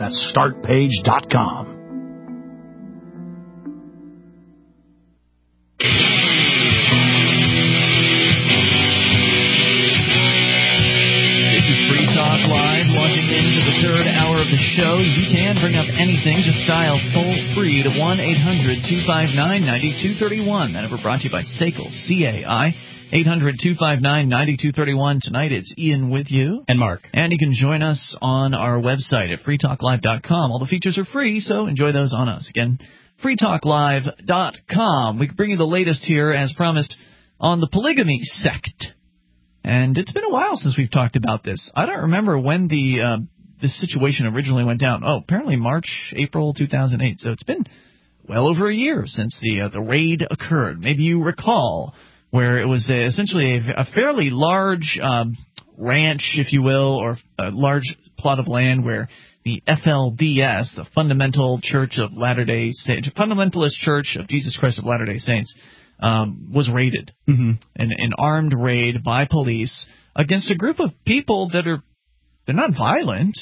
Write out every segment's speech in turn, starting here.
That's startpage.com. Third hour of the show. You can bring up anything. Just dial toll free to 1-800-259-9231. That number brought to you by SACL, C-A-I. 800-259-9231. Tonight it's Ian with you. And Mark. And you can join us on our website at freetalklive.com. All the features are free, so enjoy those on us. Again, freetalklive.com. We bring you the latest here, as promised, on the polygamy sect. And it's been a while since we've talked about this. I don't remember when this situation originally went down. Oh, apparently April 2008. So it's been well over a year since the raid occurred. Maybe you recall where it was essentially a fairly large ranch, if you will, or a large plot of land where the FLDS, the Fundamentalist Church of Jesus Christ of Latter-day Saints, was raided. Mm-hmm. An armed raid by police against a group of people they're not violent.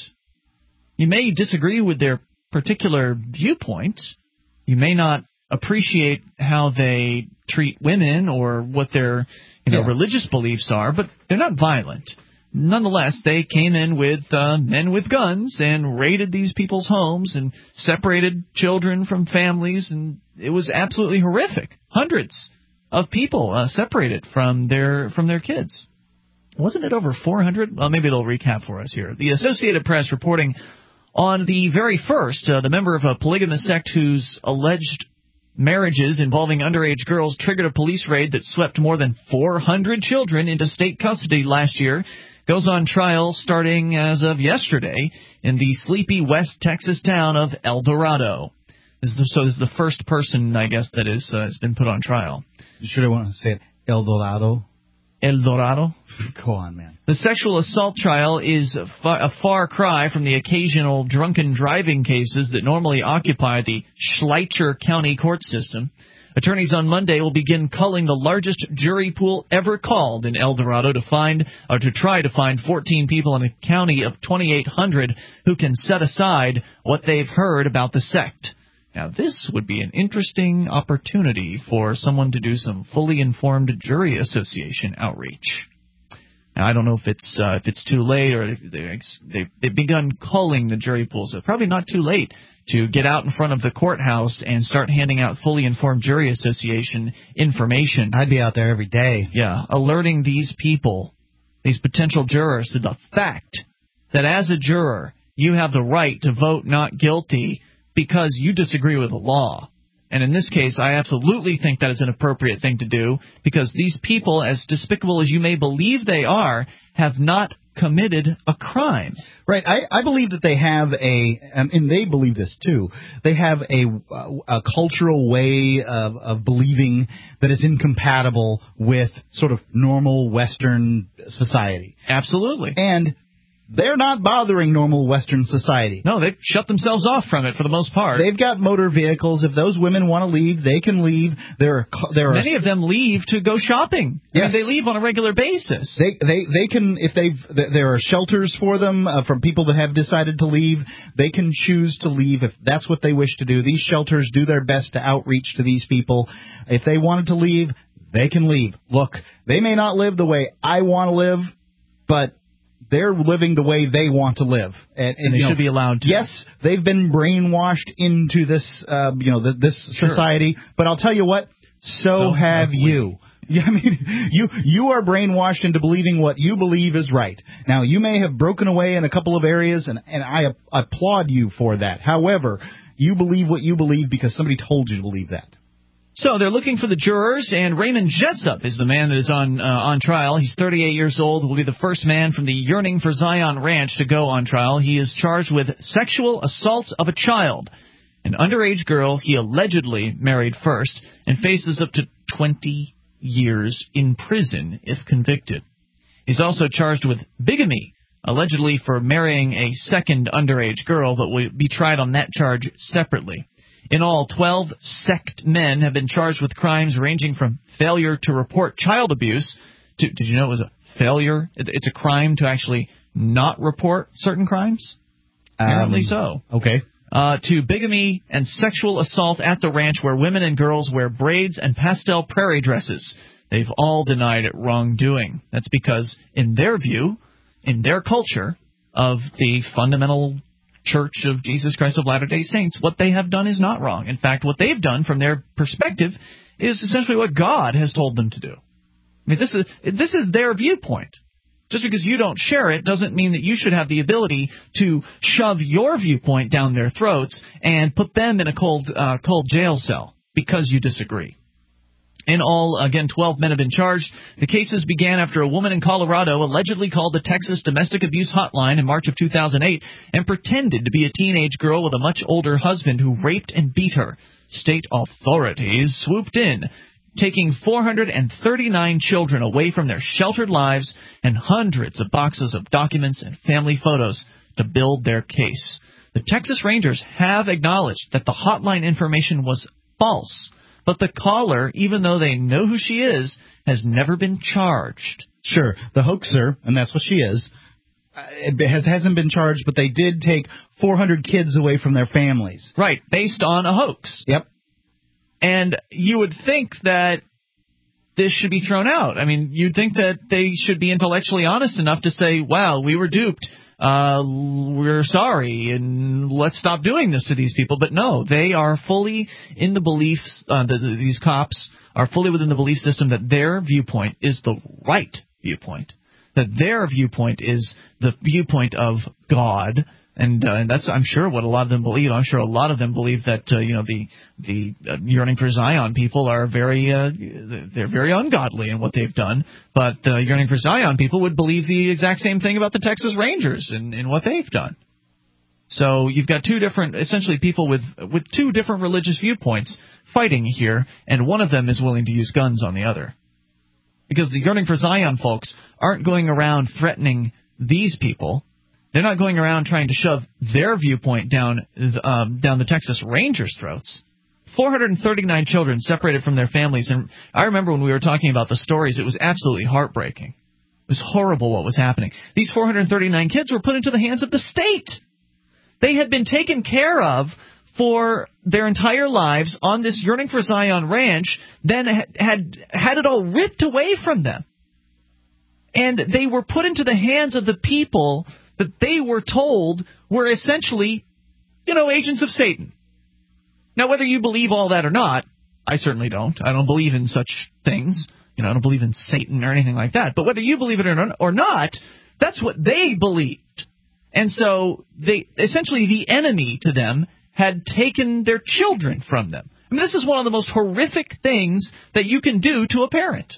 You may disagree with their particular viewpoint. You may not appreciate how they treat women or what their religious beliefs are, but they're not violent. Nonetheless, they came in with men with guns and raided these people's homes and separated children from families, and it was absolutely horrific. Hundreds of people separated from their kids. Wasn't it over 400? Well, maybe they'll recap for us here. The Associated Press reporting on the very first, the member of a polygamous sect whose alleged marriages involving underage girls triggered a police raid that swept more than 400 children into state custody last year, goes on trial starting as of yesterday in the sleepy West Texas town of El Dorado. This is the first person, I guess, that has been put on trial. You sure I want to say it? El Dorado? El Dorado? Go on, man. The sexual assault trial is a far cry from the occasional drunken driving cases that normally occupy the Schleicher County court system. Attorneys on Monday will begin culling the largest jury pool ever called in El Dorado to try to find 14 people in a county of 2,800 who can set aside what they've heard about the sect. Now, this would be an interesting opportunity for someone to do some fully informed jury association outreach. Now, I don't know if it's too late or they've begun culling the jury pool, so probably not too late to get out in front of the courthouse and start handing out fully informed jury association information. I'd be out there every day. Yeah, alerting these people, these potential jurors, to the fact that as a juror, you have the right to vote not guilty because you disagree with the law. And in this case, I absolutely think that is an appropriate thing to do because these people, as despicable as you may believe they are, have not committed a crime. Right. I believe that they have and they believe this too, they have a cultural way of believing that is incompatible with sort of normal Western society. Absolutely. And they're not bothering normal Western society. No, they've shut themselves off from it for the most part. They've got motor vehicles. If those women want to leave, they can leave. Many of them leave to go shopping. Yes. I mean, they leave on a regular basis. They can, if there are shelters for them from people that have decided to leave. They can choose to leave if that's what they wish to do. These shelters do their best to outreach to these people. If they wanted to leave, they can leave. Look, they may not live the way I want to live, but they're living the way they want to live, and they should be allowed to. Yes, they've been brainwashed into this, this society. But I'll tell you what, so have you. Yeah, I mean, you are brainwashed into believing what you believe is right. Now, you may have broken away in a couple of areas, and I applaud you for that. However, you believe what you believe because somebody told you to believe that. So they're looking for the jurors, and Raymond Jessup is the man that is on trial. He's 38 years old, will be the first man from the Yearning for Zion Ranch to go on trial. He is charged with sexual assault of a child, an underage girl he allegedly married first, and faces up to 20 years in prison if convicted. He's also charged with bigamy, allegedly for marrying a second underage girl, but will be tried on that charge separately. In all, 12 sect men have been charged with crimes ranging from failure to report child abuse to, did you know it was a failure? It's a crime to actually not report certain crimes? Apparently so. Okay. To bigamy and sexual assault at the ranch where women and girls wear braids and pastel prairie dresses. They've all denied it wrongdoing. That's because, in their view, in their culture of the fundamental Church of Jesus Christ of Latter-day Saints, what they have done is not wrong. In fact, what they've done from their perspective is essentially what God has told them to do. I mean, this is their viewpoint. Just because you don't share it doesn't mean that you should have the ability to shove your viewpoint down their throats and put them in a cold jail cell because you disagree. In all, again, 12 men have been charged. The cases began after a woman in Colorado allegedly called the Texas Domestic Abuse Hotline in March of 2008 and pretended to be a teenage girl with a much older husband who raped and beat her. State authorities swooped in, taking 439 children away from their sheltered lives and hundreds of boxes of documents and family photos to build their case. The Texas Rangers have acknowledged that the hotline information was false, but the caller, even though they know who she is, has never been charged. Sure, the hoaxer, and that's what she is, hasn't been charged, but they did take 400 kids away from their families. Right, based on a hoax. Yep. And you would think that this should be thrown out. I mean, you'd think that they should be intellectually honest enough to say, wow, we were duped. We're sorry, and let's stop doing this to these people. But no, they are fully in the beliefs, these cops are fully within the belief system that their viewpoint is the right viewpoint, that their viewpoint is the viewpoint of God. And that's, I'm sure, what a lot of them believe. I'm sure a lot of them believe that the Yearning for Zion people are they're very ungodly in what they've done. But Yearning for Zion people would believe the exact same thing about the Texas Rangers and what they've done. So you've got two different, essentially, people with two different religious viewpoints fighting here, and one of them is willing to use guns on the other. Because the Yearning for Zion folks aren't going around threatening these people. They're not going around trying to shove their viewpoint down the Texas Rangers' throats. 439 children separated from their families. And I remember when we were talking about the stories, it was absolutely heartbreaking. It was horrible what was happening. These 439 kids were put into the hands of the state. They had been taken care of for their entire lives on this Yearning for Zion ranch, then had it all ripped away from them. And they were put into the hands of the people that they were told were essentially, agents of Satan. Now, whether you believe all that or not, I certainly don't. I don't believe in such things. I don't believe in Satan or anything like that. But whether you believe it or not, that's what they believed. And so essentially the enemy to them had taken their children from them. I mean, this is one of the most horrific things that you can do to a parent.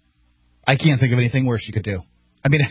I can't think of anything worse you could do. I mean,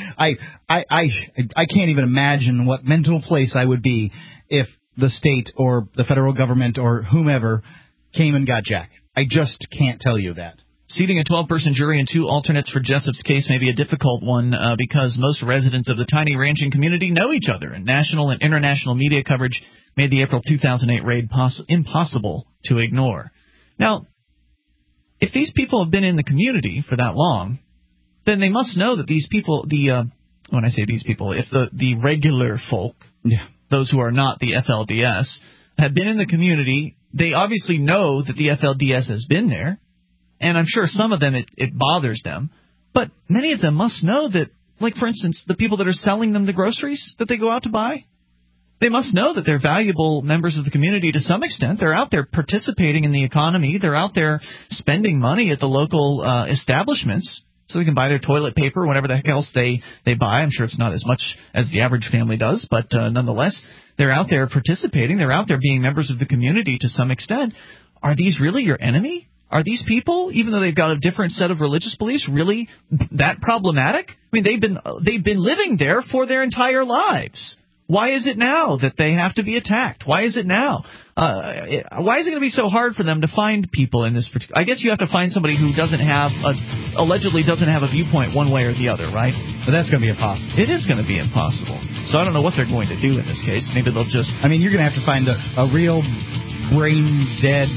I can't even imagine what mental place I would be if the state or the federal government or whomever came and got Jack. I just can't tell you that. Seating a 12-person jury and 2 alternates for Jessup's case may be a difficult one because most residents of the tiny ranching community know each other, and national and international media coverage made the April 2008 raid impossible to ignore. Now, if these people have been in the community for that long, then they must know that these people, when I say these people, if the regular folk, those who are not the FLDS, have been in the community, they obviously know that the FLDS has been there, and I'm sure some of them it bothers them, but many of them must know that, like, for instance, the people that are selling them the groceries that they go out to buy, they must know that they're valuable members of the community to some extent. They're out there participating in the economy. They're out there spending money at the local establishments, so they can buy their toilet paper, whatever the heck else they buy. I'm sure it's not as much as the average family does, but nonetheless, they're out there participating. They're out there being members of the community to some extent. Are these really your enemy? Are these people, even though they've got a different set of religious beliefs, really that problematic? I mean, they've been living there for their entire lives. Why is it now that they have to be attacked? Why is it now? Why is it going to be so hard for them to find people in this particular? I guess you have to find somebody who allegedly doesn't have a viewpoint one way or the other, right? But that's going to be impossible. It is going to be impossible. So I don't know what they're going to do in this case. Maybe they'll just... I mean, you're going to have to find a real brain-dead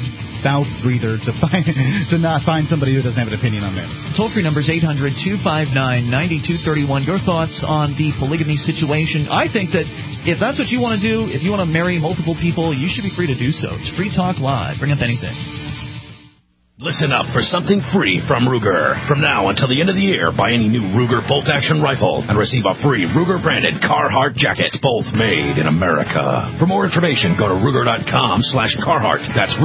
about 3/3 to not find somebody who doesn't have an opinion on this. Toll-free number is 800-259-9231. Your thoughts on the polygamy situation. I think that if that's what you want to do, if you want to marry multiple people, you should be free to do so. It's Free Talk Live. Bring up anything. Listen up for something free from Ruger. From now until the end of the year, buy any new Ruger bolt-action rifle and receive a free Ruger-branded Carhartt jacket, both made in America. For more information, go to Ruger.com/Carhartt. That's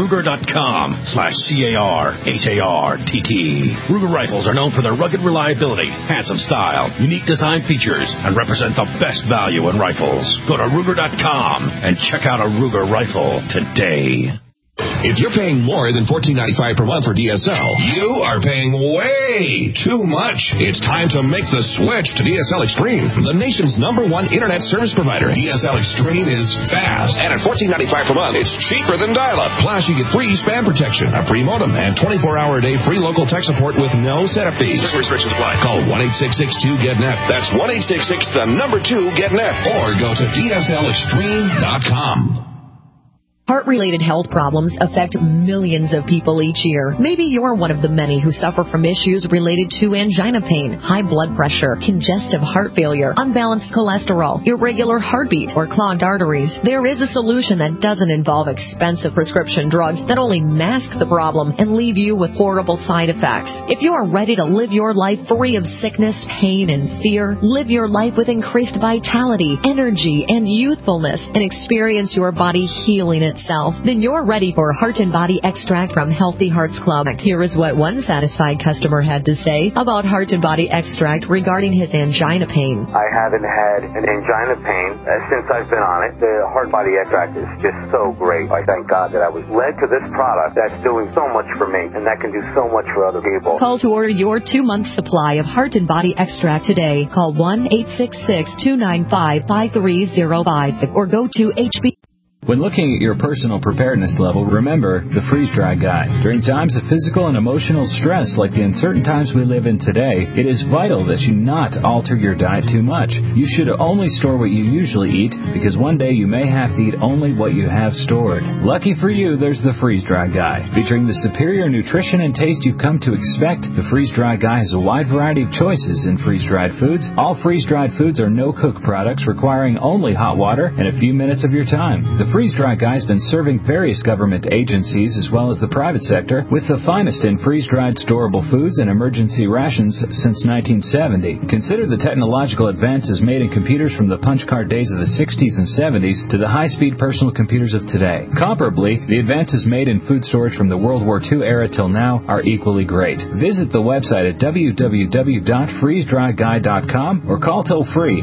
Ruger.com/CARHARTT. Ruger rifles are known for their rugged reliability, handsome style, unique design features, and represent the best value in rifles. Go to Ruger.com and check out a Ruger rifle today. If you're paying more than $14.95 per month for DSL, you are paying way too much. It's time to make the switch to DSL Extreme, the nation's #1 internet service provider. DSL Extreme is fast, and at $14.95 per month, it's cheaper than dial-up. Plus, you get free spam protection, a free modem, and 24-hour-a-day free local tech support with no setup fees. Restrictions apply. Call 1-866-2-GET-NET. That's 1-866-2-GET-NET. Or go to DSLExtreme.com. Heart-related health problems affect millions of people each year. Maybe you're one of the many who suffer from issues related to angina pain, high blood pressure, congestive heart failure, unbalanced cholesterol, irregular heartbeat, or clogged arteries. There is a solution that doesn't involve expensive prescription drugs that only mask the problem and leave you with horrible side effects. If you are ready to live your life free of sickness, pain, and fear, live your life with increased vitality, energy, and youthfulness, and experience your body healing itself, then you're ready for Heart and Body Extract from Healthy Hearts Club. Here is what one satisfied customer had to say about Heart and Body Extract regarding his angina pain. I haven't had an angina pain since I've been on it. The Heart Body Extract is just so great. I thank God that I was led to this product that's doing so much for me, and that can do so much for other people. Call to order your 2-month supply of Heart and Body Extract today. Call 1-866-295-5305 or go to HB. When looking at your personal preparedness level, remember the freeze-dry guide. During times of physical and emotional stress like the uncertain times we live in today, it is vital that you not alter your diet too much. You should only store what you usually eat, because one day you may have to eat only what you have stored. Lucky for you, there's the freeze-dry guide. Featuring the superior nutrition and taste you've come to expect, the freeze-dry guide has a wide variety of choices in freeze-dried foods. All freeze-dried foods are no-cook products requiring only hot water and a few minutes of your time. The freeze-dry guide has been serving various government agencies as well as the private sector with the finest in freeze-dried storable foods and emergency rations since 1970. Consider the technological advances made in computers from the punch card days of the 60s and 70s to the high-speed personal computers of today. Comparably, the advances made in food storage from the World War II era till now are equally great. Visit the website at www.freezedryguide.com or call toll-free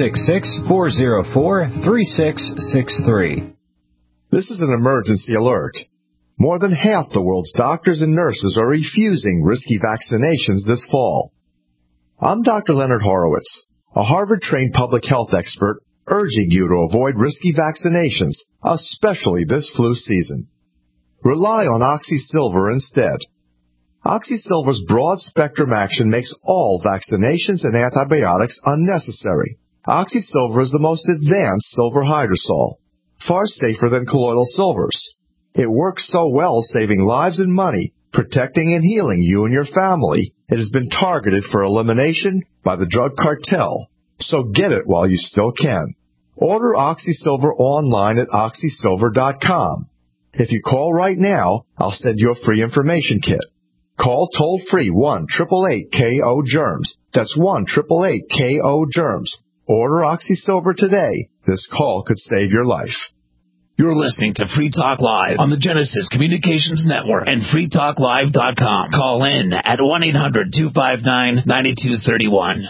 866-404-3663. This is an emergency alert. More than half the world's doctors and nurses are refusing risky vaccinations this fall. I'm Dr. Leonard Horowitz, a Harvard-trained public health expert, urging you to avoid risky vaccinations, especially this flu season. Rely on OxySilver instead. OxySilver's broad-spectrum action makes all vaccinations and antibiotics unnecessary. OxySilver is the most advanced silver hydrosol, far safer than colloidal silvers. It works so well, saving lives and money, protecting and healing you and your family. It has been targeted for elimination by the drug cartel, so get it while you still can. Order OxySilver online at OxySilver.com. If you call right now, I'll send you a free information kit. Call toll-free 1-888-KO-GERMS. That's 1-888-KO-GERMS. Order OxySilver today. This call could save your life. You're listening to Free Talk Live on the Genesis Communications Network and freetalklive.com. Call in at 1-800-259-9231.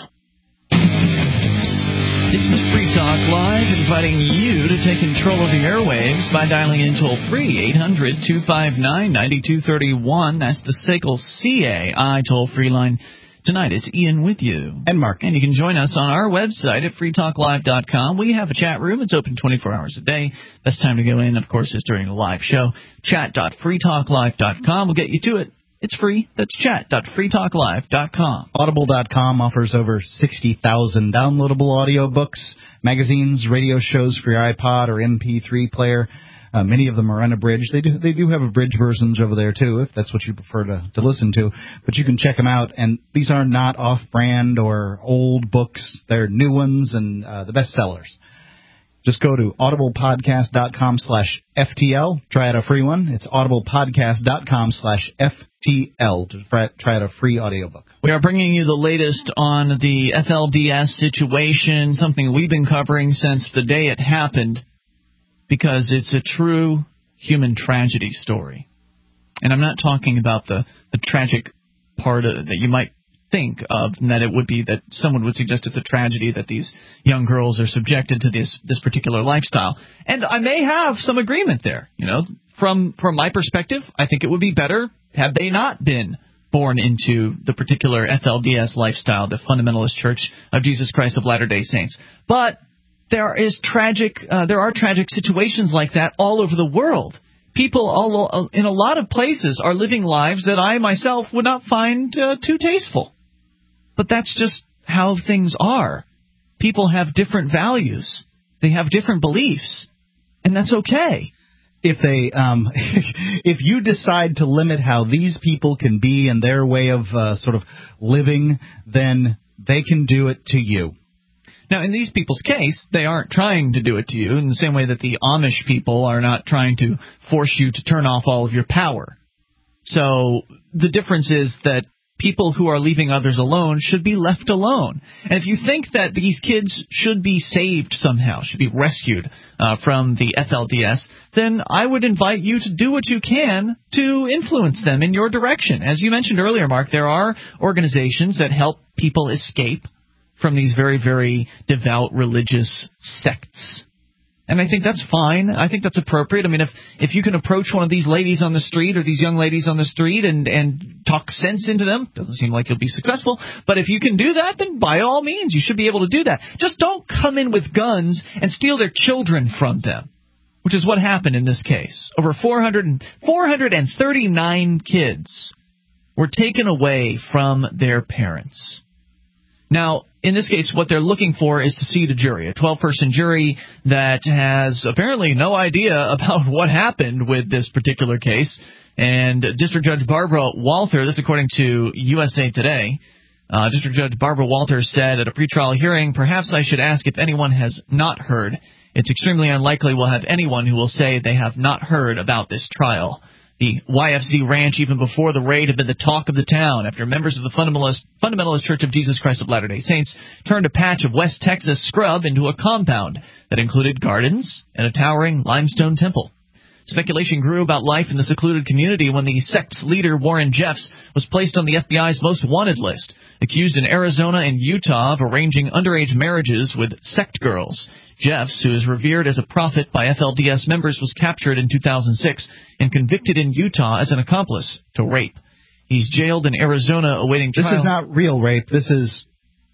This is Free Talk Live, inviting you to take control of the airwaves by dialing in toll-free 800-259-9231. That's the SACL CAI toll-free line. Tonight, it's Ian with you. And Mark. And you can join us on our website at freetalklive.com. We have a chat room. It's open 24 hours a day. Best time to go in, of course, is during the live show. Chat.freetalklive.com will get you to it. It's free. That's chat.freetalklive.com. Audible.com offers over 60,000 downloadable audiobooks, magazines, radio shows for your iPod or MP3 player. Many of them are unabridged. They do have abridged versions over there, too, if that's what you prefer to listen to. But you can check them out. And these are not off-brand or old books. They're new ones and the best sellers. Just go to audiblepodcast.com/FTL. Try out a free one. It's audiblepodcast.com/FTL to try out a free audiobook. We are bringing you the latest on the FLDS situation, something we've been covering since the day it happened, because it's a true human tragedy story. And I'm not talking about the tragic part of it that you might think of, and that it would be that someone would suggest it's a tragedy that these young girls are subjected to this particular lifestyle. And I may have some agreement there. From my perspective, I think it would be better had they not been born into the particular FLDS lifestyle, the Fundamentalist Church of Jesus Christ of Latter-day Saints. But there are tragic situations like that all over the world. People in a lot of places are living lives that I myself would not find too tasteful. But that's just how things are. People have different values. They have different beliefs. And that's okay. If you decide to limit how these people can be and their way of sort of living, then they can do it to you. Now, in these people's case, they aren't trying to do it to you in the same way that the Amish people are not trying to force you to turn off all of your power. So the difference is that people who are leaving others alone should be left alone. And if you think that these kids should be saved somehow, should be rescued from the FLDS, then I would invite you to do what you can to influence them in your direction. As you mentioned earlier, Mark, there are organizations that help people escape from these very, very devout religious sects. And I think that's fine. I think that's appropriate. I mean, if you can approach one of these ladies on the street or these young ladies on the street and talk sense into them, doesn't seem like you'll be successful. But if you can do that, then by all means, you should be able to do that. Just don't come in with guns and steal their children from them, which is what happened in this case. Over 439 kids were taken away from their parents. Now, in this case, what they're looking for is to seat a jury, a 12-person jury that has apparently no idea about what happened with this particular case. And District Judge Barbara Walther, this according to USA Today, District Judge Barbara Walther said at a pretrial hearing, "Perhaps I should ask if anyone has not heard. It's extremely unlikely we'll have anyone who will say they have not heard about this trial. The YFZ Ranch, even before the raid, had been the talk of the town after members of the Fundamentalist Church of Jesus Christ of Latter-day Saints turned a patch of West Texas scrub into a compound that included gardens and a towering limestone temple. Speculation grew about life in the secluded community when the sect's leader, Warren Jeffs, was placed on the FBI's most wanted list, accused in Arizona and Utah of arranging underage marriages with sect girls. Jeffs, who is revered as a prophet by FLDS members, was captured in 2006 and convicted in Utah as an accomplice to rape. He's jailed in Arizona awaiting trial. This is not real rape. This is,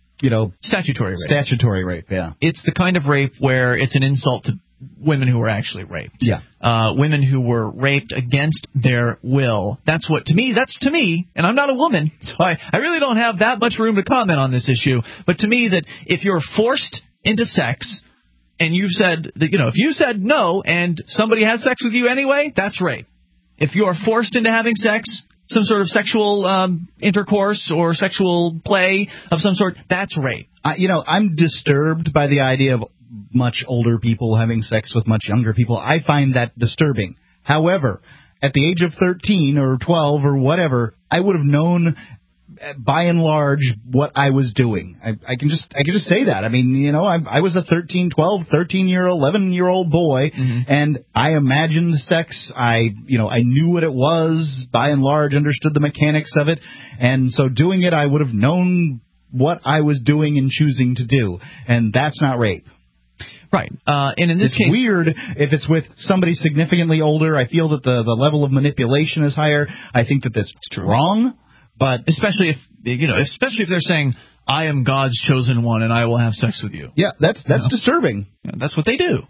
statutory rape. Statutory rape, yeah. It's the kind of rape where it's an insult to women who were actually raped. Yeah. Women who were raped against their will. That's to me, and I'm not a woman, so I really don't have that much room to comment on this issue, but to me that if you're forced into sex, and you've said that, if you said no and somebody has sex with you anyway, that's rape. If you are forced into having sex, some sort of sexual intercourse or sexual play of some sort, that's rape. I'm disturbed by the idea of much older people having sex with much younger people. I find that disturbing. However, at the age of 13 or 12 or whatever, I would have known by and large what I was doing. I can just say that. I mean, I was a 13, 12, 13-year-old, 11-year-old boy, and I imagined sex. I knew what it was, by and large, understood the mechanics of it, and so doing it, I would have known what I was doing and choosing to do, and that's not rape. Right. And in this case, it's weird if it's with somebody significantly older. I feel that the level of manipulation is higher. I think that that's wrong. But especially if they're saying, "I am God's chosen one, and I will have sex with you." Yeah, that's disturbing. Yeah, that's what they do.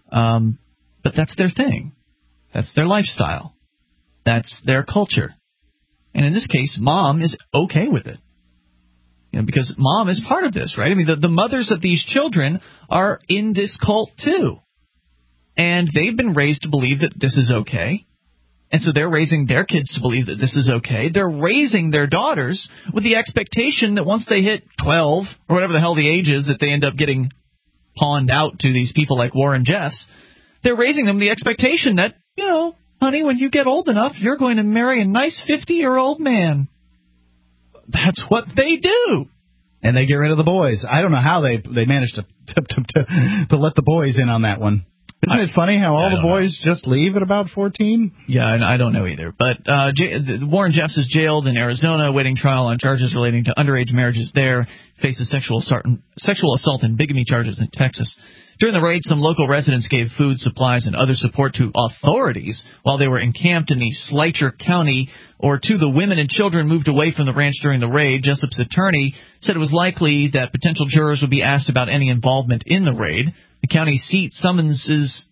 But that's their thing. That's their lifestyle. That's their culture. And in this case, Mom is okay with it. Because Mom is part of this, right? I mean, the mothers of these children are in this cult too. and they've been raised to believe that this is okay. And so they're raising their kids to believe that this is okay. They're raising their daughters with the expectation that once they hit 12, or whatever the hell the age is that they end up getting pawned out to these people like Warren Jeffs, they're raising them the expectation that, you know, honey, when you get old enough, you're going to marry a nice 50-year-old man. That's what they do. And they get rid of the boys. I don't know how they managed to let the boys in on that one. Isn't it funny how all the boys just leave at about 14? Yeah, I don't know either. But Warren Jeffs is jailed in Arizona, awaiting trial on charges relating to underage marriages there. Faces sexual assault and bigamy charges in Texas. During the raid, some local residents gave food, supplies, and other support to authorities while they were encamped in the Schleicher County, or two, the women and children moved away from the ranch during the raid. Jessup's attorney said it was likely that potential jurors would be asked about any involvement in the raid. The county sent summonses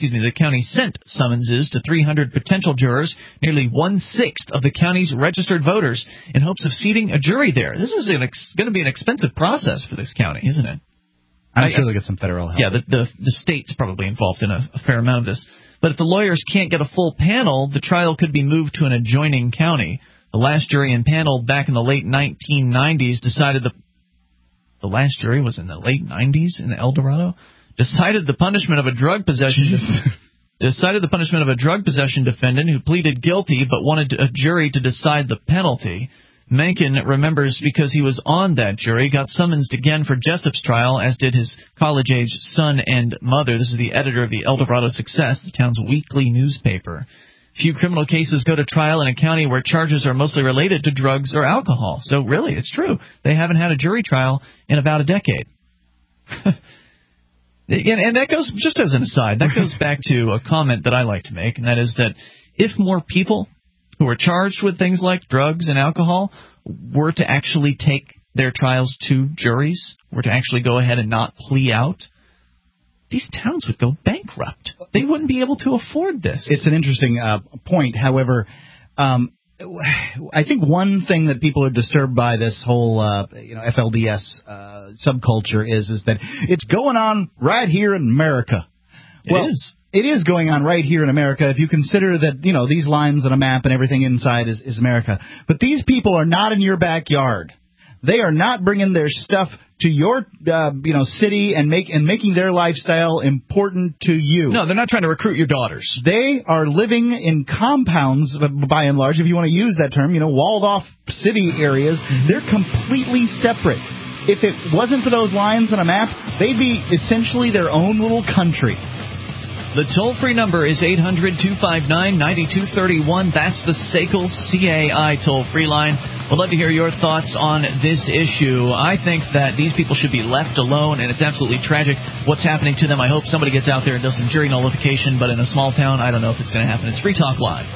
to 300 potential jurors, nearly 1/6 of the county's registered voters, in hopes of seating a jury there. This is going to be an expensive process for this county, isn't it? I'm sure they'll get some federal help. Yeah, the state's probably involved in a fair amount of this. But if the lawyers can't get a full panel, the trial could be moved to an adjoining county. The last jury impaneled back in the late 1990s decided the last jury was in the late 90s in El Dorado, decided the punishment of a drug possession defendant who pleaded guilty but wanted a jury to decide the penalty. Mencken remembers because he was on that jury, got summoned again for Jessup's trial, as did his college-age son and mother. This is the editor of the El Dorado Success, the town's weekly newspaper. Few criminal cases go to trial in a county where charges are mostly related to drugs or alcohol. So really, it's true. They haven't had a jury trial in about a decade. And that goes, just as an aside, that goes back to a comment that I like to make, and that is that if more people who are charged with things like drugs and alcohol were to actually take their trials to juries, were to actually go ahead and not plea out, these towns would go bankrupt. They wouldn't be able to afford this. It's an interesting point. However, I think one thing that people are disturbed by this whole FLDS subculture is that it's going on right here in America. It is going on right here in America if you consider that, these lines on a map and everything inside is America. But these people are not in your backyard. They are not bringing their stuff to your city and making their lifestyle important to you. No, they're not trying to recruit your daughters. They are living in compounds, by and large, if you want to use that term, walled off city areas. Mm-hmm. They're completely separate. If it wasn't for those lines on a map, they'd be essentially their own little country. The toll-free number is 800-259-9231. That's the SACL CAI toll-free line. We'd love to hear your thoughts on this issue. I think that these people should be left alone, and it's absolutely tragic what's happening to them. I hope somebody gets out there and does some jury nullification, but in a small town, I don't know if it's going to happen. It's Free Talk Live.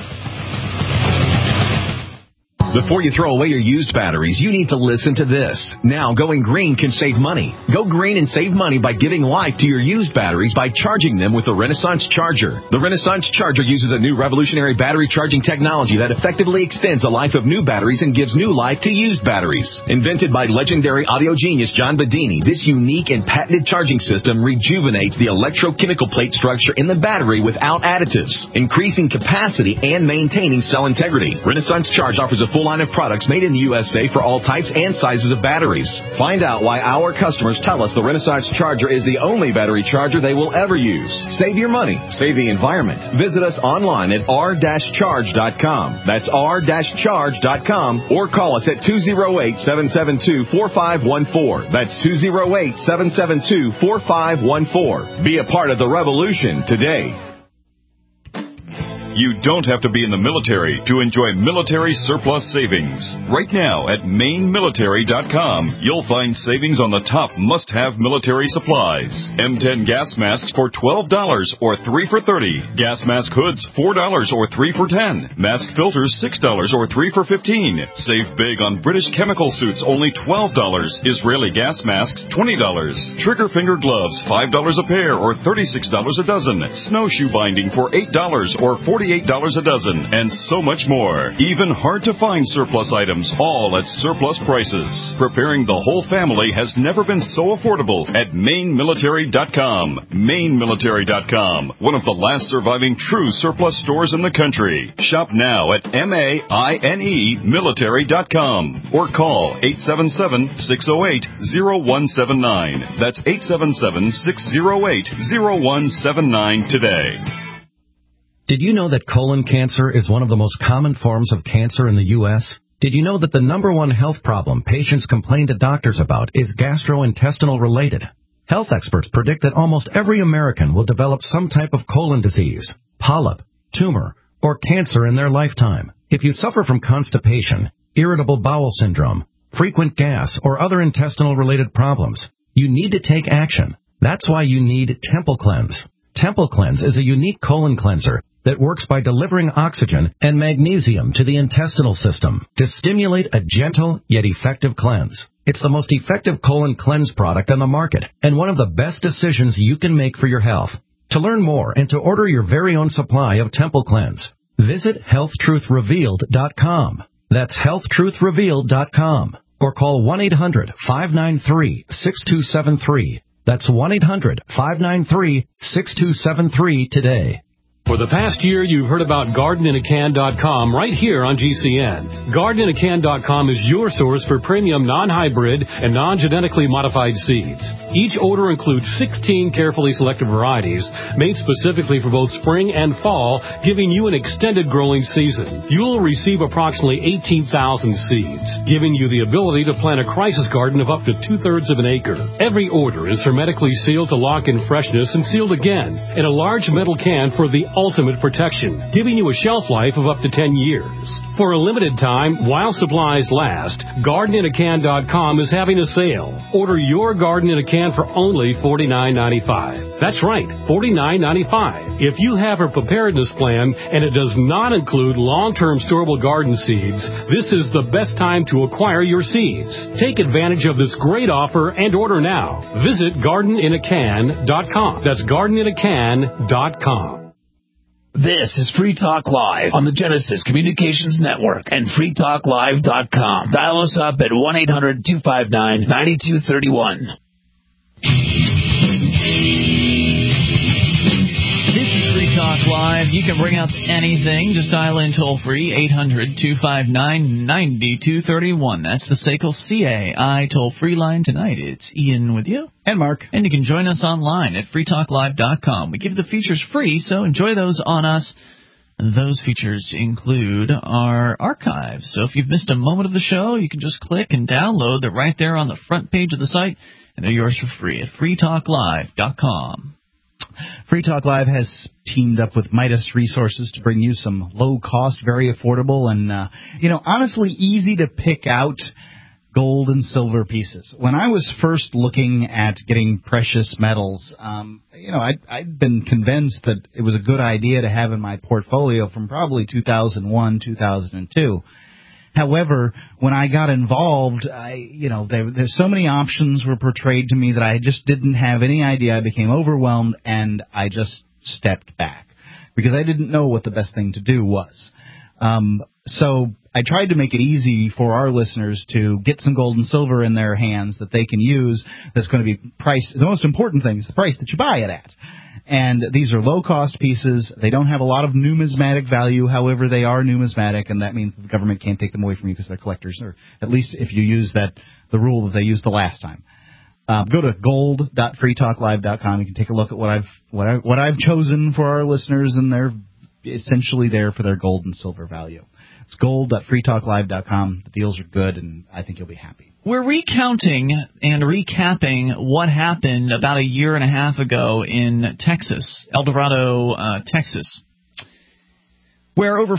Before you throw away your used batteries, you need to listen to this. Now, going green can save money. Go green and save money by giving life to your used batteries by charging them with the Renaissance Charger. The Renaissance Charger uses a new revolutionary battery charging technology that effectively extends the life of new batteries and gives new life to used batteries. Invented by legendary audio genius John Bedini, this unique and patented charging system rejuvenates the electrochemical plate structure in the battery without additives, increasing capacity and maintaining cell integrity. Renaissance Charge offers a full line of products made in the USA for all types and sizes of batteries. Find out why our customers tell us the Renaissance Charger is the only battery charger they will ever use. Save your money. Save the environment. Visit us online at r-charge.com. That's r-charge.com, or call us at 208-772-4514. That's 208-772-4514. Be a part of the revolution today. You don't have to be in the military to enjoy military surplus savings. Right now at MaineMilitary.com, you'll find savings on the top must-have military supplies. M10 gas masks for $12 or 3 for $30. Gas mask hoods $4 or 3 for $10. Mask filters $6 or 3 for $15. Save big on British chemical suits, only $12. Israeli gas masks $20. Trigger finger gloves $5 a pair or $36 a dozen. Snowshoe binding for $8 or $40 $48 a dozen, and so much more. Even hard-to-find surplus items, all at surplus prices. Preparing the whole family has never been so affordable at MaineMilitary.com. MaineMilitary.com, one of the last surviving true surplus stores in the country. Shop now at MAINE Military.com or call 877-608-0179. That's 877-608-0179 today. Did you know that colon cancer is one of the most common forms of cancer in the U.S.? Did you know that the number one health problem patients complain to doctors about is gastrointestinal related? Health experts predict that almost every American will develop some type of colon disease, polyp, tumor, or cancer in their lifetime. If you suffer from constipation, irritable bowel syndrome, frequent gas, or other intestinal-related problems, you need to take action. That's why you need Temple Cleanse. Temple Cleanse is a unique colon cleanser that works by delivering oxygen and magnesium to the intestinal system to stimulate a gentle yet effective cleanse. It's the most effective colon cleanse product on the market and one of the best decisions you can make for your health. To learn more and to order your very own supply of Temple Cleanse, visit HealthTruthRevealed.com. That's HealthTruthRevealed.com. Or call 1-800-593-6273. That's 1-800-593-6273 today. For the past year, you've heard about GardenInACan.com right here on GCN. GardenInACan.com is your source for premium non-hybrid and non-genetically modified seeds. Each order includes 16 carefully selected varieties made specifically for both spring and fall, giving you an extended growing season. You'll receive approximately 18,000 seeds, giving you the ability to plant a crisis garden of up to 2/3 of an acre. Every order is hermetically sealed to lock in freshness and sealed again in a large metal can for the ultimate protection, giving you a shelf life of up to 10 years. For a limited time, while supplies last, GardenInACan.com is having a sale. Order your garden in a can for only $49.95. That's right, $49.95. If you have a preparedness plan and it does not include long-term storable garden seeds, this is the best time to acquire your seeds. Take advantage of this great offer and order now. Visit GardenInACan.com. That's GardenInACan.com. This is Free Talk Live on the Genesis Communications Network and freetalklive.com. Dial us up at 1-800-259-9231. This is Free Talk Live. You can bring up anything. Just dial in toll-free, 800-259-9231. That's the SACL CAI toll-free line tonight. It's Ian with you. And Mark. And you can join us online at freetalklive.com. We give the features free, so enjoy those on us. Those features include our archives. So if you've missed a moment of the show, you can just click and download. They're right there on the front page of the site, and they're yours for free at freetalklive.com. Free Talk Live has teamed up with Midas Resources to bring you some low-cost, very affordable, and, honestly easy to pick out gold and silver pieces. When I was first looking at getting precious metals, I'd been convinced that it was a good idea to have in my portfolio from probably 2001, 2002. However, when I got involved, there's so many options were portrayed to me that I just didn't have any idea. I became overwhelmed, and I just stepped back because I didn't know what the best thing to do was. So I tried to make it easy for our listeners to get some gold and silver in their hands that they can use that's going to be priced. The most important thing is the price that you buy it at. And these are low-cost pieces. They don't have a lot of numismatic value. However, they are numismatic, and that means that the government can't take them away from you because they're collectors, or at least if you use the rule that they used the last time. Go to gold.freetalklive.com. You can take a look at what I've chosen for our listeners, and they're essentially there for their gold and silver value. It's gold.freetalklive.com. The deals are good, and I think you'll be happy. We're recounting and recapping what happened about a year and a half ago in Texas, El Dorado, Texas, where over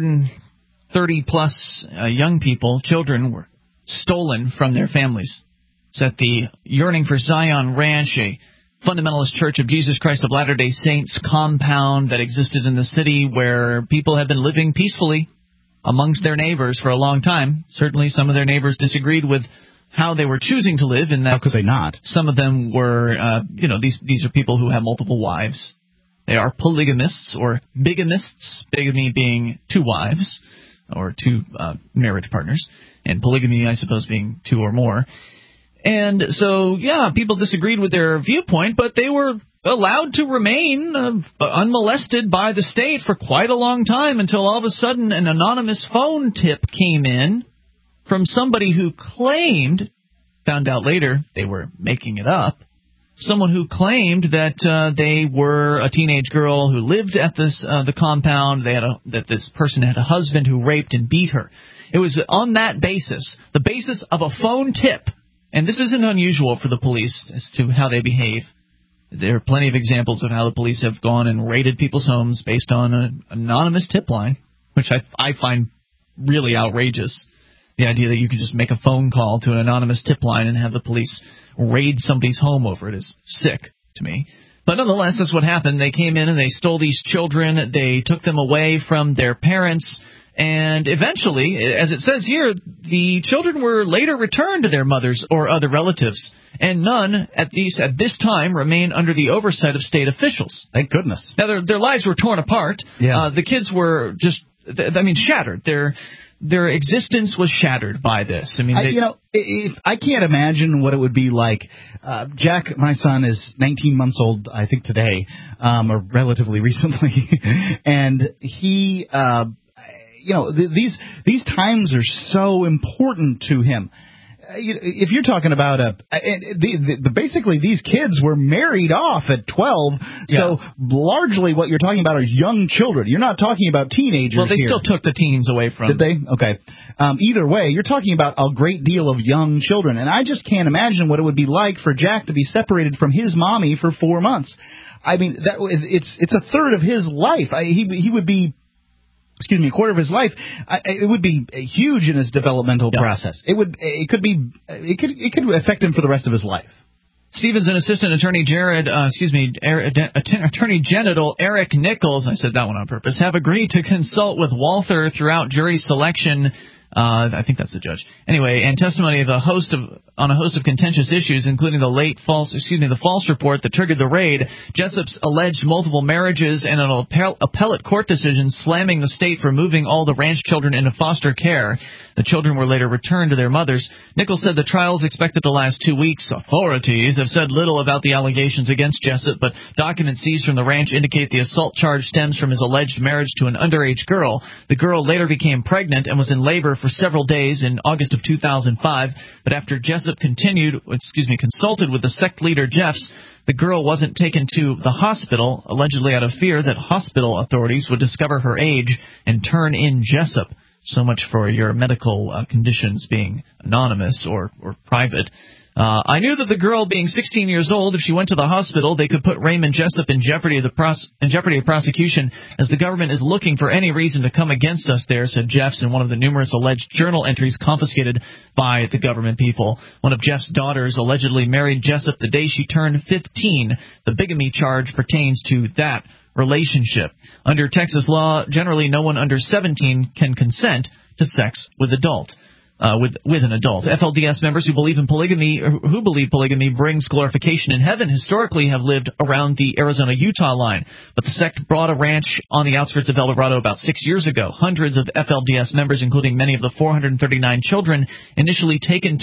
430-plus young people, children, were stolen from their families. It's at the Yearning for Zion Ranch, a fundamentalist Church of Jesus Christ of Latter-day Saints compound that existed in the city where people have been living peacefully amongst their neighbors for a long time. Certainly some of their neighbors disagreed with how they were choosing to live. And that, how could they not? Some of them were, these are people who have multiple wives. They are polygamists or bigamists, bigamy being two wives or two marriage partners, and polygamy, I suppose, being two or more. And so, yeah, people disagreed with their viewpoint, but they were allowed to remain unmolested by the state for quite a long time until all of a sudden an anonymous phone tip came in from somebody who claimed, found out later they were making it up, someone who claimed that they were a teenage girl who lived at the compound, that this person had a husband who raped and beat her. It was on that basis, the basis of a phone tip, and this isn't unusual for the police as to how they behave. There are plenty of examples of how the police have gone and raided people's homes based on an anonymous tip line, which I find really outrageous. The idea that you can just make a phone call to an anonymous tip line and have the police raid somebody's home over it is sick to me. But nonetheless, that's what happened. They came in and they stole these children. They took them away from their parents. And eventually, as it says here, the children were later returned to their mothers or other relatives, and none, at least at this time, remain under the oversight of state officials. Thank goodness. Now, their lives were torn apart. Yeah. The kids were just, shattered. Their existence was shattered by this. I can't imagine what it would be like. Jack, my son, is 19 months old, I think today, or relatively recently, and he... these times are so important to him. If you're talking about basically these kids were married off at 12, so largely what you're talking about are young children. You're not talking about teenagers. Well, they still took the teens away from. Did they? Okay. Either way, you're talking about a great deal of young children, and I just can't imagine what it would be like for Jack to be separated from his mommy for 4 months. I mean, it's a third of his life. He would be. A quarter of his life. It would be huge in his developmental process. It could affect him for the rest of his life. Stevens and Assistant Attorney Attorney General Eric Nichols, I said that one on purpose, have agreed to consult with Walther throughout jury selection. I think that's the judge. Anyway, and testimony of on a host of contentious issues, including the false report that triggered the raid, Jessup's alleged multiple marriages, and an appellate court decision slamming the state for moving all the ranch children into foster care. The children were later returned to their mothers. Nichols said the trial is expected to last 2 weeks. Authorities have said little about the allegations against Jessup, but documents seized from the ranch indicate the assault charge stems from his alleged marriage to an underage girl. The girl later became pregnant and was in labor for several days in August of 2005, but after Jessup consulted with the sect leader Jeffs, the girl wasn't taken to the hospital, allegedly out of fear that hospital authorities would discover her age and turn in Jessup. So much for your medical conditions being anonymous or private. I knew that the girl, being 16 years old, if she went to the hospital, they could put Raymond Jessup in jeopardy of prosecution, as the government is looking for any reason to come against us there, said Jeffs in one of the numerous alleged journal entries confiscated by the government people. One of Jeff's daughters allegedly married Jessup the day she turned 15. The bigamy charge pertains to that relationship. Under Texas law, generally no one under 17 can consent to sex with an adult. FLDS members who believe polygamy brings glorification in heaven historically have lived around the Arizona-Utah line, but the sect bought a ranch on the outskirts of El Dorado about 6 years ago. Hundreds of FLDS members, including many of the 439 children initially taken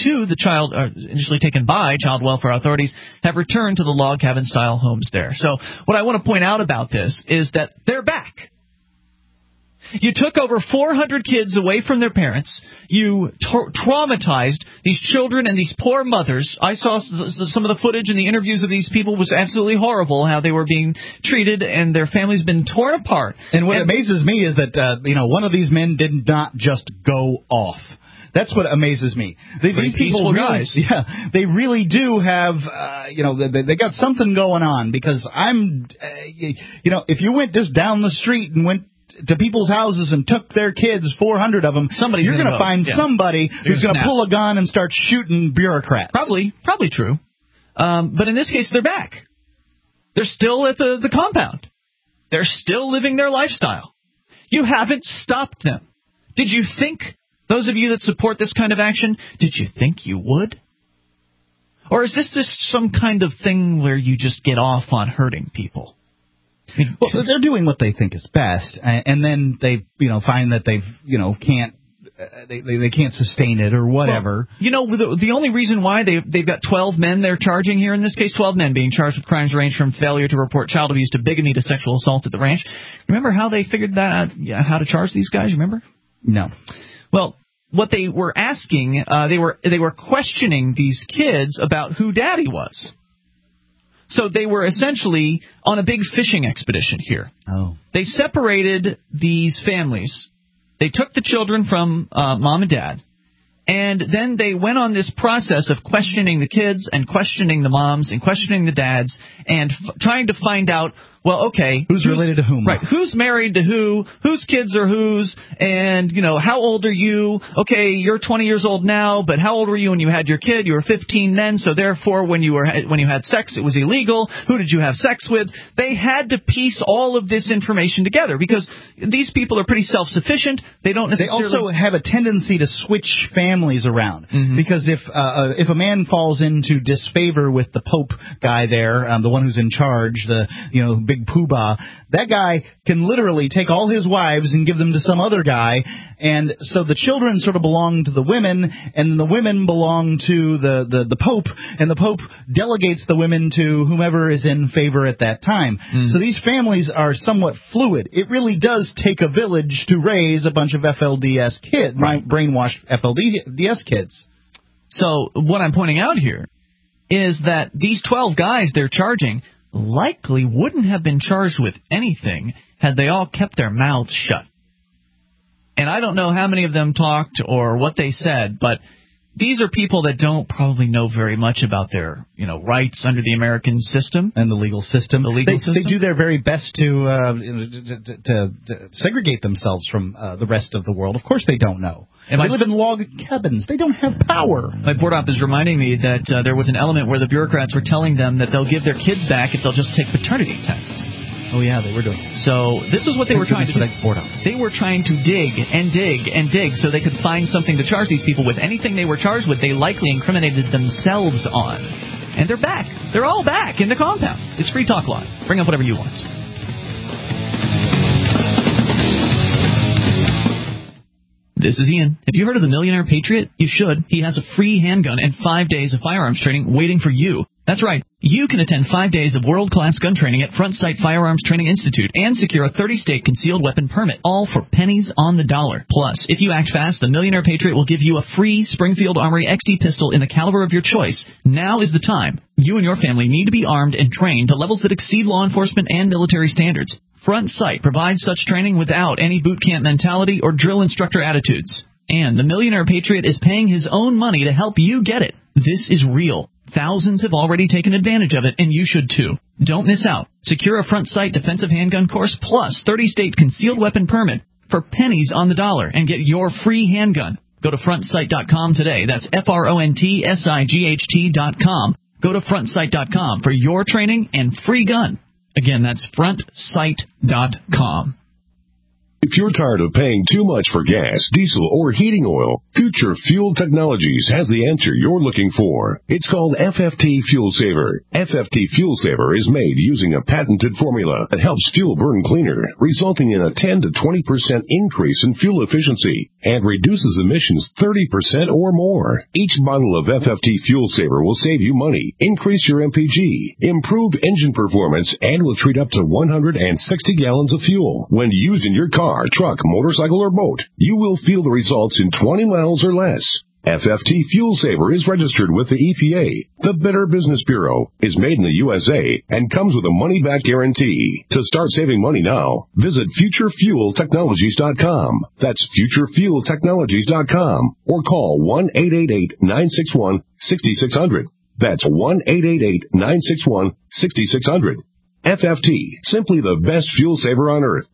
by child welfare authorities, have returned to the log cabin-style homes there. So what I want to point out about this is that they're back. You took over 400 kids away from their parents. You traumatized these children and these poor mothers. I saw some of the footage and the interviews of these people was absolutely horrible, how they were being treated, and their families been torn apart. And what amazes me is that one of these men did not just go off. That's what amazes me. These people really, guys. Yeah, they really do have, they got something going on, because if you went just down the street and went to people's houses and took their kids, 400 of them, you're going to find somebody who's going to pull a gun and start shooting bureaucrats. Probably true. But in this case, they're back. They're still at the compound. They're still living their lifestyle. You haven't stopped them. Did you think, those of you that support this kind of action, did you think you would? Or is this just some kind of thing where you just get off on hurting people? Well, they're doing what they think is best, and then they, find that they've, can't. They can't sustain it or whatever. Well, the only reason why they've got 12 men they're charging here in this case, 12 men being charged with crimes range from failure to report child abuse to bigamy to sexual assault at the ranch. Remember how they figured that out, how to charge these guys? Remember? No. Well, what they were asking, they were questioning these kids about who Daddy was. So they were essentially on a big fishing expedition here. Oh. They separated these families. They took the children from mom and dad, and then they went on this process of questioning the kids and questioning the moms and questioning the dads and trying to find out, well, okay, who's related to whom? Right, who's married to who, whose kids are whose, and, how old are you? Okay, you're 20 years old now, but how old were you when you had your kid? You were 15 then, so therefore when you had sex, it was illegal. Who did you have sex with? They had to piece all of this information together because these people are pretty self-sufficient. They don't necessarily... They also have a tendency to switch families around because if a man falls into disfavor with the Pope guy there, the one who's in charge, the big poobah, that guy can literally take all his wives and give them to some other guy, and so the children sort of belong to the women, and the women belong to the Pope, and the Pope delegates the women to whomever is in favor at that time. So these families are somewhat fluid. It really does take a village to raise a bunch of FLDS kids, brainwashed FLDS kids. So what I'm pointing out here is that these 12 guys they're charging likely wouldn't have been charged with anything had they all kept their mouths shut. And I don't know how many of them talked or what they said, but these are people that don't probably know very much about their, rights under the American system and the legal system. They do their very best to segregate themselves from the rest of the world. Of course, they don't know. They live in log cabins. They don't have power. My board op is reminding me that there was an element where the bureaucrats were telling them that they'll give their kids back if they'll just take paternity tests. Oh, yeah, they were doing it. So this is what they were trying to do. They were trying to dig and dig and dig so they could find something to charge these people with. Anything they were charged with, they likely incriminated themselves on. And they're back. They're all back in the compound. It's Free Talk Live. Bring up whatever you want. This is Ian. Have you heard of the Millionaire Patriot? You should. He has a free handgun and 5 days of firearms training waiting for you. That's right. You can attend 5 days of world-class gun training at Front Sight Firearms Training Institute and secure a 30-state concealed weapon permit, all for pennies on the dollar. Plus, if you act fast, the Millionaire Patriot will give you a free Springfield Armory XD pistol in the caliber of your choice. Now is the time. You and your family need to be armed and trained to levels that exceed law enforcement and military standards. Front Sight provides such training without any boot camp mentality or drill instructor attitudes. And the Millionaire Patriot is paying his own money to help you get it. This is real. Thousands have already taken advantage of it, and you should too. Don't miss out. Secure a Front Sight defensive handgun course plus 30-state concealed weapon permit for pennies on the dollar and get your free handgun. Go to frontsight.com today. That's FRONTSIGHT.com. Go to frontsight.com for your training and free gun. Again, that's frontsight.com. If you're tired of paying too much for gas, diesel, or heating oil, Future Fuel Technologies has the answer you're looking for. It's called FFT Fuel Saver. FFT Fuel Saver is made using a patented formula that helps fuel burn cleaner, resulting in a 10 to 20% increase in fuel efficiency and reduces emissions 30% or more. Each bottle of FFT Fuel Saver will save you money, increase your MPG, improve engine performance, and will treat up to 160 gallons of fuel. When used in your car, truck, motorcycle, or boat, you will feel the results in 20 miles or less. FFT Fuel Saver is registered with the EPA. The Better Business Bureau is made in the USA and comes with a money-back guarantee. To start saving money now, visit FutureFuelTechnologies.com. That's FutureFuelTechnologies.com or call 1-888-961-6600. That's 1-888-961-6600. FFT, simply the best fuel saver on earth.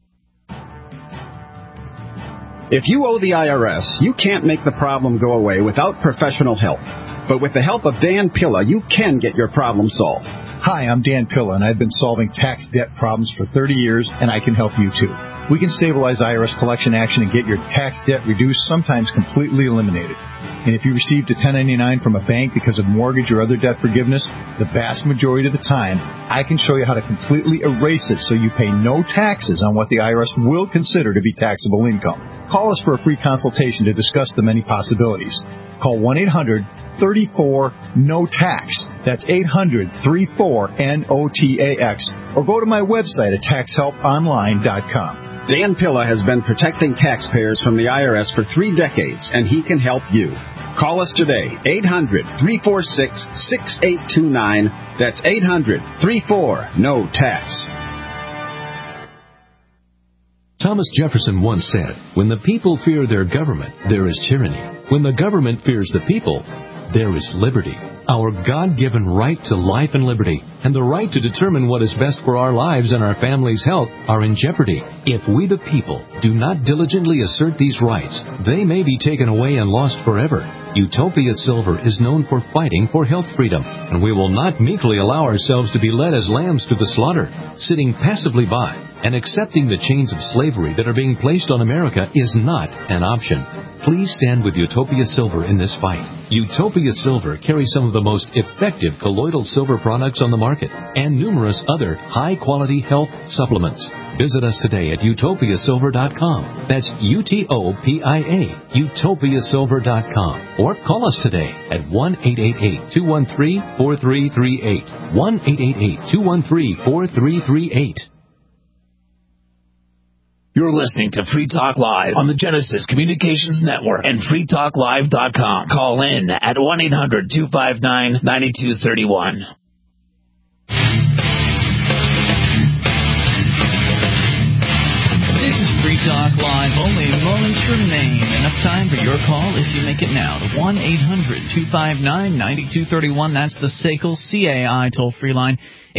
If you owe the IRS, you can't make the problem go away without professional help. But with the help of Dan Pilla, you can get your problem solved. Hi, I'm Dan Pilla, and I've been solving tax debt problems for 30 years, and I can help you too. We can stabilize IRS collection action and get your tax debt reduced, sometimes completely eliminated. And if you received a 1099 from a bank because of mortgage or other debt forgiveness, the vast majority of the time, I can show you how to completely erase it so you pay no taxes on what the IRS will consider to be taxable income. Call us for a free consultation to discuss the many possibilities. Call 1-800-34-NO-TAX. That's 800-34-NOTAX. Or go to my website at taxhelponline.com. Dan Pilla has been protecting taxpayers from the IRS for 3 decades, and he can help you. Call us today, 800-346-6829. That's 800-34-NO-TAX. Thomas Jefferson once said, "When the people fear their government, there is tyranny. When the government fears the people, there is liberty." Our God-given right to life and liberty and the right to determine what is best for our lives and our family's health are in jeopardy. If we the people do not diligently assert these rights, they may be taken away and lost forever. Utopia Silver is known for fighting for health freedom, and we will not meekly allow ourselves to be led as lambs to the slaughter, sitting passively by and accepting the chains of slavery that are being placed on America is not an option. Please stand with Utopia Silver in this fight. Utopia Silver carries some of the most effective colloidal silver products on the market and numerous other high-quality health supplements. Visit us today at utopiasilver.com. That's UTOPIA, utopiasilver.com. Or call us today at 1-888-213-4338. 1-888-213-4338. You're listening to Free Talk Live on the Genesis Communications Network and freetalklive.com. Call in at 1-800-259-9231. This is Free Talk Live. Only moments remain. Enough time for your call if you make it now to 1-800-259-9231. That's the SACL CAI toll-free line.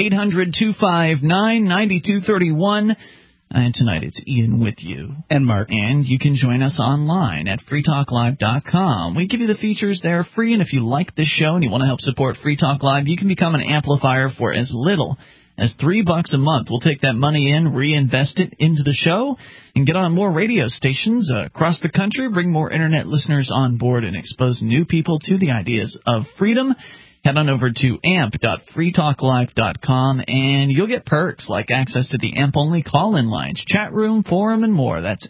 800-259-9231. And tonight it's Ian with you. And Mark. And you can join us online at freetalklive.com. We give you the features there free, and if you like this show and you want to help support Free Talk Live, you can become an amplifier for as little as $3 a month. We'll take that money in, reinvest it into the show, and get on more radio stations across the country, bring more Internet listeners on board, and expose new people to the ideas of freedom. Head on over to amp.freetalklive.com, and you'll get perks like access to the AMP-only call-in lines, chat room, forum, and more. That's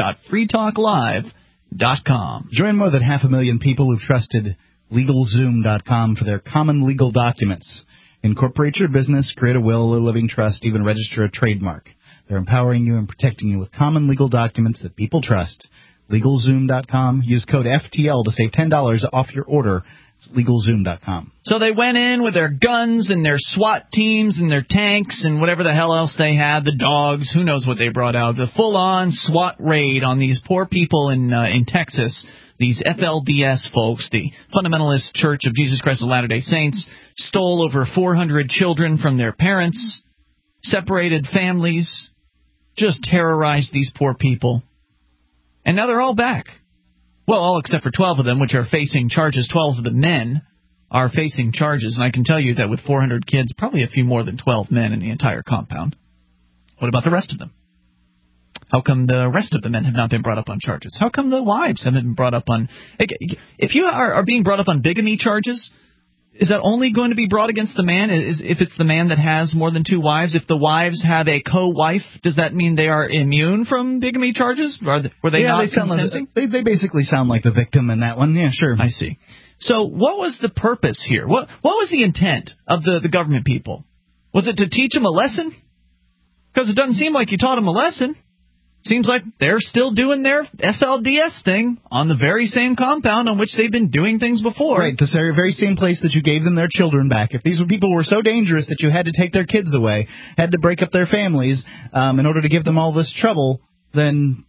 amp.freetalklive.com. Join more than 500,000 people who've trusted LegalZoom.com for their common legal documents. Incorporate your business, create a will, a living trust, even register a trademark. They're empowering you and protecting you with common legal documents that people trust. LegalZoom.com. Use code FTL to save $10 off your order. LegalZoom.com. So they went in with their guns and their SWAT teams and their tanks and whatever the hell else they had, the dogs, who knows what they brought out, the full-on SWAT raid on these poor people in Texas, these FLDS folks, the Fundamentalist Church of Jesus Christ of Latter-day Saints, stole over 400 children from their parents, separated families, just terrorized these poor people. And now they're all back. Well, all except for 12 of them, which are facing charges. 12 of the men are facing charges. And I can tell you that with 400 kids, probably a few more than 12 men in the entire compound. What about the rest of them? How come the rest of the men have not been brought up on charges? How come the wives haven't been brought up on... If you are being brought up on bigamy charges, is that only going to be brought against the man? If it's the man that has more than 2 wives? If the wives have a co-wife, does that mean they are immune from bigamy charges? Were they not consenting? They basically sound like the victim in that one. Yeah, sure. I see. So what was the purpose here? What was the intent of the government people? Was it to teach them a lesson? Because it doesn't seem like you taught them a lesson. Seems like they're still doing their FLDS thing on the very same compound on which they've been doing things before. Right, the very same place that you gave them their children back. If these people were so dangerous that you had to take their kids away, had to break up their families in order to give them all this trouble, then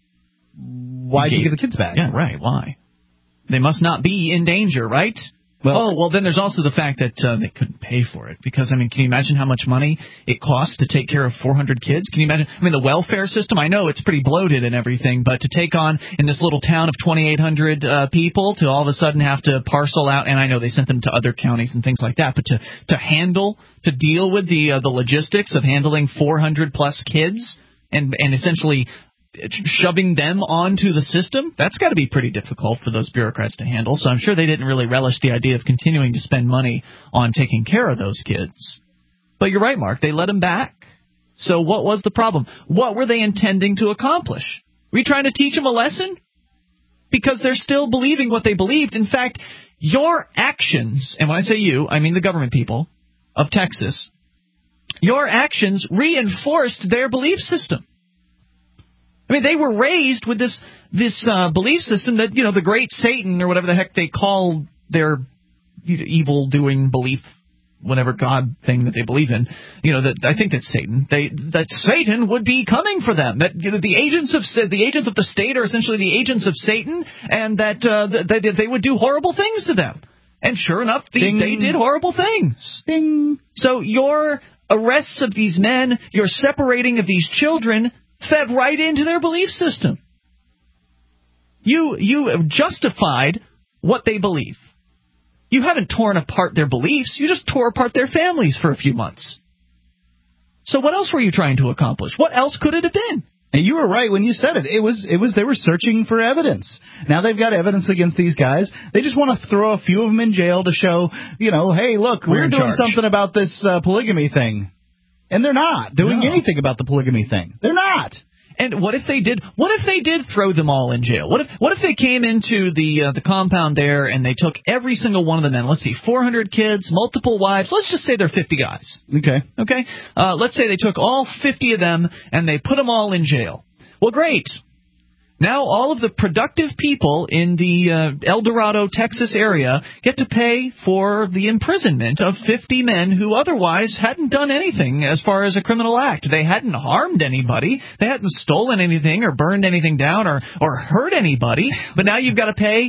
why did you give the kids back? Yeah, right, why? They must not be in danger, right? Well, then there's also the fact that they couldn't pay for it. Because, I mean, can you imagine how much money it costs to take care of 400 kids? Can you imagine? I mean, the welfare system, I know it's pretty bloated and everything, but to take on, in this little town of 2,800 people, to all of a sudden have to parcel out, and I know they sent them to other counties and things like that, but to deal with the logistics of handling 400-plus kids and essentially shoving them onto the system, that's got to be pretty difficult for those bureaucrats to handle. So I'm sure they didn't really relish the idea of continuing to spend money on taking care of those kids. But you're right, Mark. They let them back. So what was the problem? What were they intending to accomplish? Were you trying to teach them a lesson? Because they're still believing what they believed. In fact, your actions, and when I say you, I mean the government people of Texas, your actions reinforced their belief system. I mean, they were raised with this belief system that, the great Satan, or whatever the heck they call their evil-doing belief, whatever God thing that they believe in, that I think that's Satan. That Satan would be coming for them. That the agents of the state are essentially the agents of Satan, and that they would do horrible things to them. And sure enough, they did horrible things. Ding. So your arrests of these men, your separating of these children, fed right into their belief system. You justified what they believe. You haven't torn apart their beliefs. You just tore apart their families for a few months. So what else were you trying to accomplish? What else could it have been? And you were right when you said it. It was they were searching for evidence. Now they've got evidence against these guys. They just want to throw a few of them in jail to show, hey, look, we're doing something about this polygamy thing. And they're not doing anything about the polygamy thing. They're not. And what if they did? What if they did throw them all in jail? What if they came into the compound there and they took every single one of the men? Let's see, 400 kids, multiple wives. Let's just say they're 50 guys. Okay. Let's say they took all 50 of them and they put them all in jail. Well, great. Now all of the productive people in the El Dorado, Texas area get to pay for the imprisonment of 50 men who otherwise hadn't done anything as far as a criminal act. They hadn't harmed anybody. They hadn't stolen anything or burned anything down or hurt anybody. But now you've got to pay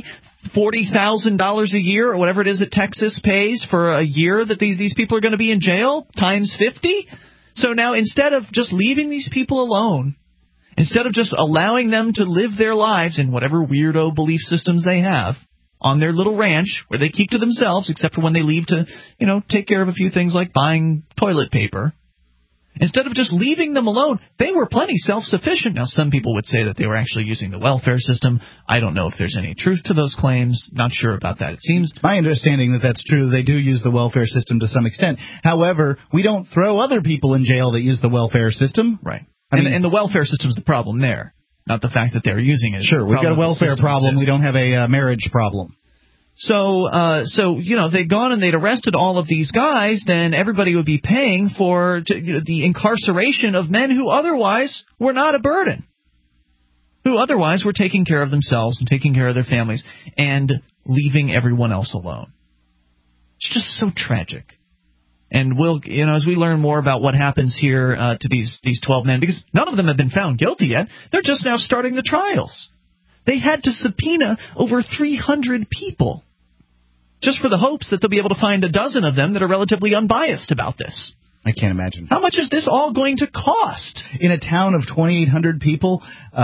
$40,000 a year or whatever it is that Texas pays for a year that these people are going to be in jail times 50. So now instead of just leaving these people alone, instead of just allowing them to live their lives in whatever weirdo belief systems they have on their little ranch where they keep to themselves, except for when they leave to, take care of a few things like buying toilet paper, instead of just leaving them alone, they were plenty self-sufficient. Now, some people would say that they were actually using the welfare system. I don't know if there's any truth to those claims. Not sure about that. It seems it's my understanding that that's true. They do use the welfare system to some extent. However, we don't throw other people in jail that use the welfare system. Right. And the welfare system's the problem there, not the fact that they're using it. Sure, we've got a welfare problem. We don't have a marriage problem. So they'd gone and they'd arrested all of these guys, then everybody would be paying for the incarceration of men who otherwise were not a burden, who otherwise were taking care of themselves and taking care of their families and leaving everyone else alone. It's just so tragic. And we'll, as we learn more about what happens here to these 12 men, because none of them have been found guilty yet, they're just now starting the trials. They had to subpoena over 300 people just for the hopes that they'll be able to find a dozen of them that are relatively unbiased about this. I can't imagine. How much is this all going to cost? In a town of 2,800 people,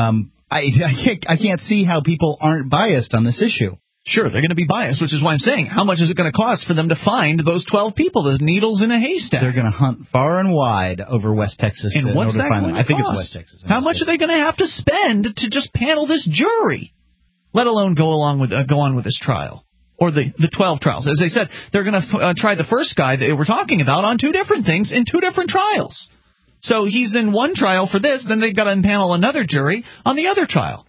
I can't see how people aren't biased on this issue. Sure, they're going to be biased, which is why I'm saying, how much is it going to cost for them to find those 12 people, the needles in a haystack? They're going to hunt far and wide over West Texas. And what's that going to cost? I think it's West Texas. How much are they going to have to spend to just panel this jury, let alone go on with this trial? Or the 12 trials. As I said, they're going to try the first guy that we're talking about on two different things in two different trials. So he's in one trial for this, then they've got to impanel another jury on the other trial.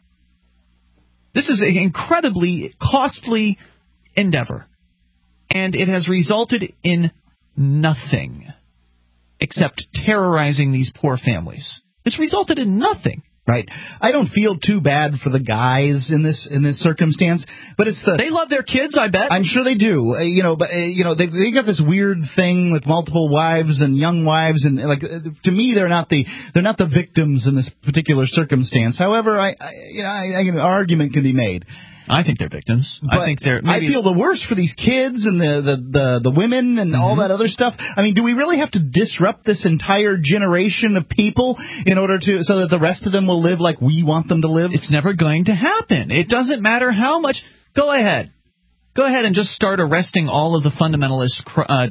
This is an incredibly costly endeavor, and it has resulted in nothing except terrorizing these poor families. It's resulted in nothing. Right. I don't feel too bad for the guys in this circumstance, but it's they love their kids, I bet. I'm sure they do. They got this weird thing with multiple wives and young wives, and to me they're not the victims in this particular circumstance. However, an argument can be made. I think they're victims. I think they're. I feel the worst for these kids and the women and all that other stuff. I mean, do we really have to disrupt this entire generation of people in order so that the rest of them will live like we want them to live? It's never going to happen. It doesn't matter how much. Go ahead and just start arresting all of the fundamentalist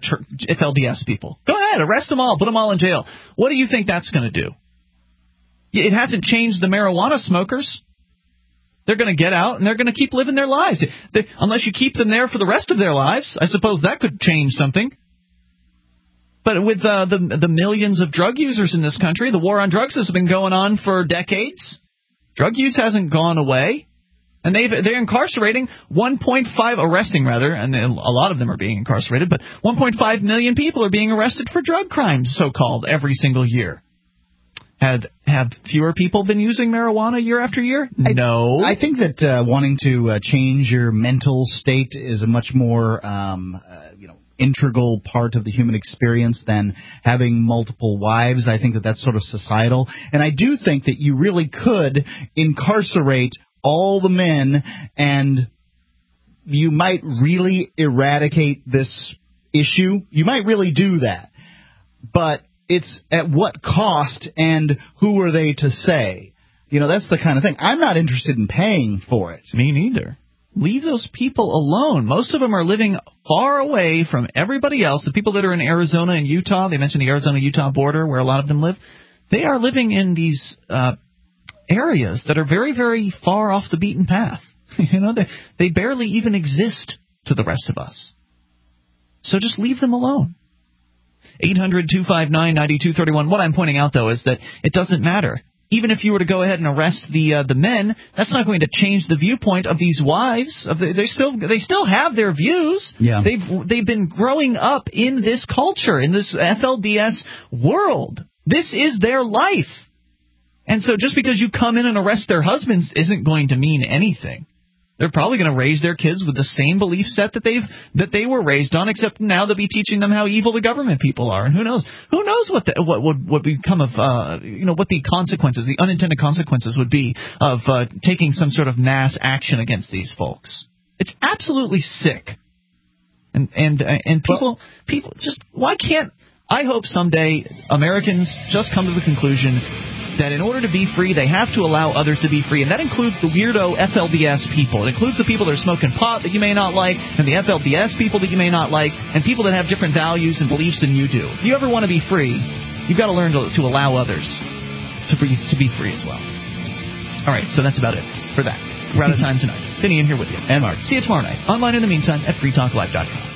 FLDS people. Go ahead, arrest them all, put them all in jail. What do you think that's going to do? It hasn't changed the marijuana smokers. They're going to get out, and they're going to keep living their lives. Unless you keep them there for the rest of their lives. I suppose that could change something. But with the millions of drug users in this country, the war on drugs has been going on for decades. Drug use hasn't gone away. And they're incarcerating arresting, and a lot of them are being incarcerated, but 1.5 million people are being arrested for drug crimes, so-called, every single year. Have fewer people been using marijuana year after year? No. I think that wanting to change your mental state is a much more integral part of the human experience than having multiple wives. I think that that's sort of societal. And I do think that you really could incarcerate all the men, and you might really eradicate this issue. You might really do that. But it's at what cost, and who are they to say? That's the kind of thing. I'm not interested in paying for it. Me neither. Leave those people alone. Most of them are living far away from everybody else. The people that are in Arizona and Utah, they mentioned the Arizona-Utah border where a lot of them live, they are living in these areas that are very, very far off the beaten path. They barely even exist to the rest of us. So just leave them alone. 800-259-9231. What I'm pointing out, though, is that it doesn't matter. Even if you were to go ahead and arrest the men, that's not going to change the viewpoint of these wives. They still have their views. Yeah. They've been growing up in this culture, in this FLDS world. This is their life. And so just because you come in and arrest their husbands isn't going to mean anything. They're probably going to raise their kids with the same belief set that they were raised on, except now they'll be teaching them how evil the government people are. And who knows what would become of what the consequences, the unintended consequences would be of taking some sort of mass action against these folks. It's absolutely sick. And people just, why can't, I hope someday Americans just come to the conclusion that in order to be free, they have to allow others to be free. And that includes the weirdo FLDS people. It includes the people that are smoking pot that you may not like, and the FLDS people that you may not like, and people that have different values and beliefs than you do. If you ever want to be free, you've got to learn to allow others to be free as well. All right, so that's about it for that. We're out of time tonight. Vinny in here with you. And Mark. See you tomorrow night. Online in the meantime at freetalklive.com.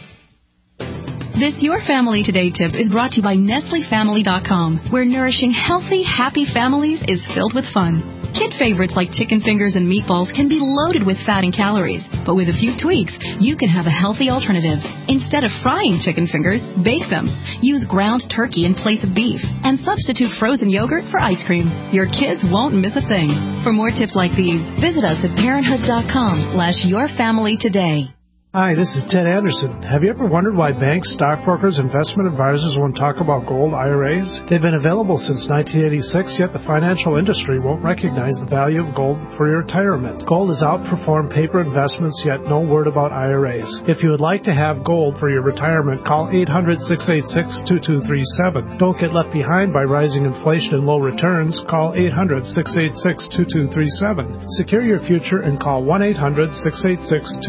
This Your Family Today tip is brought to you by NestleFamily.com, where nourishing healthy, happy families is filled with fun. Kid favorites like chicken fingers and meatballs can be loaded with fat and calories, but with a few tweaks, you can have a healthy alternative. Instead of frying chicken fingers, bake them. Use ground turkey in place of beef, and substitute frozen yogurt for ice cream. Your kids won't miss a thing. For more tips like these, visit us at parenthood.com/yourfamilytoday. Hi, this is Ted Anderson. Have you ever wondered why banks, stockbrokers, investment advisors won't talk about gold IRAs? They've been available since 1986, yet the financial industry won't recognize the value of gold for your retirement. Gold has outperformed paper investments, yet no word about IRAs. If you would like to have gold for your retirement, call 800-686-2237. Don't get left behind by rising inflation and low returns. Call 800-686-2237. Secure your future and call 1-800-686-2237.